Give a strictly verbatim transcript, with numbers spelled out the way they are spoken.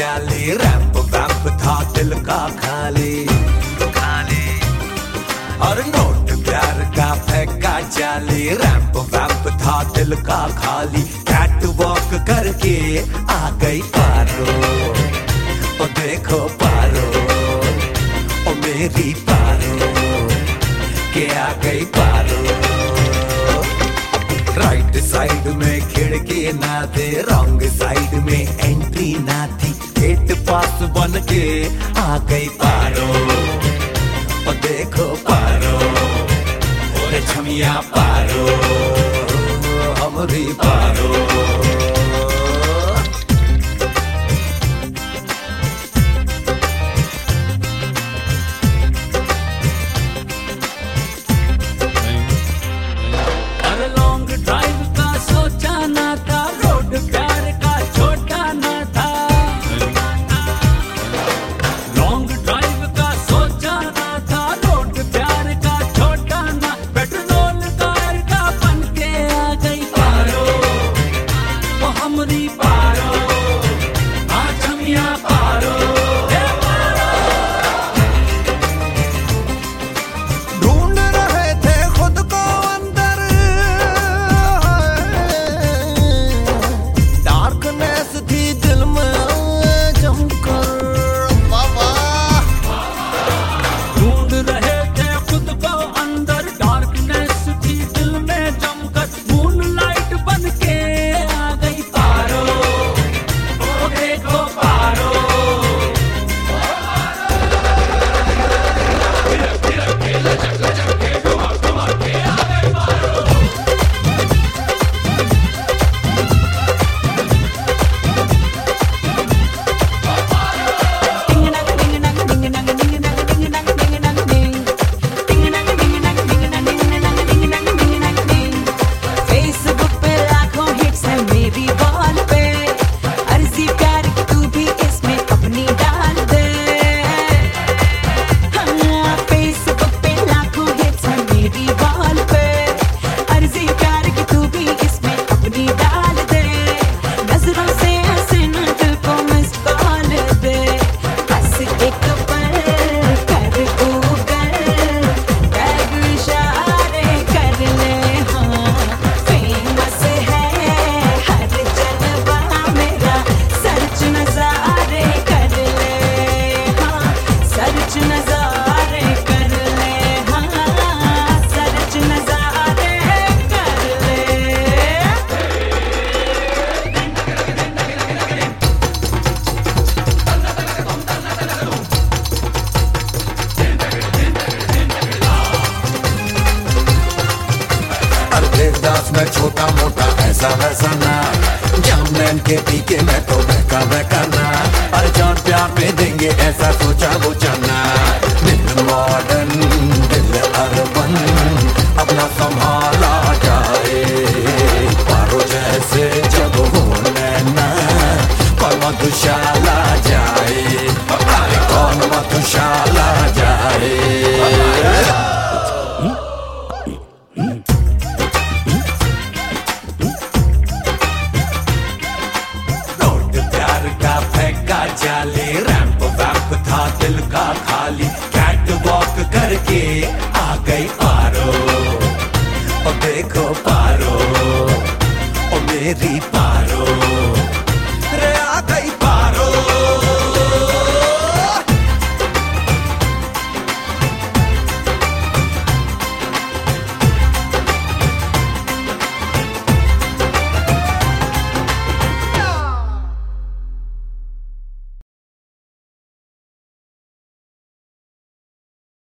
जाली, ramp vamp था दिल का खाली खाली। और नोट प्यार का फेंका जाली, रैंप वैंप था दिल का खाली। कैट वॉक करके आ गई पारो, ओ देखो पारो, ओ मेरी पारो के आ गई पारो। राइट साइड में खिड़की ना थे, रॉन्ग साइड में एंट्री ना थी। गेट पास बन के आ गई पारो, ओ देखो पारो, और छमिया पारो, हमारी पारो। देवदास में छोटा मोटा ऐसा वैसा ना, जामनैन के पीके में तो बहका बहका ना। अरे जान प्यार में देंगे ऐसा सोचा वो जाना। दिल मॉडर्न दिल अर्बन अपना संभाला जाए, पारो जैसे जब होने ना कौन मधुशाला जाए, अरे कौन मधुशाला जाए। जाली, रैंप वैंप था दिल का खाली। कैट वॉक करके आ गई पारो, ओ देखो पारो, ओ मेरी पारो।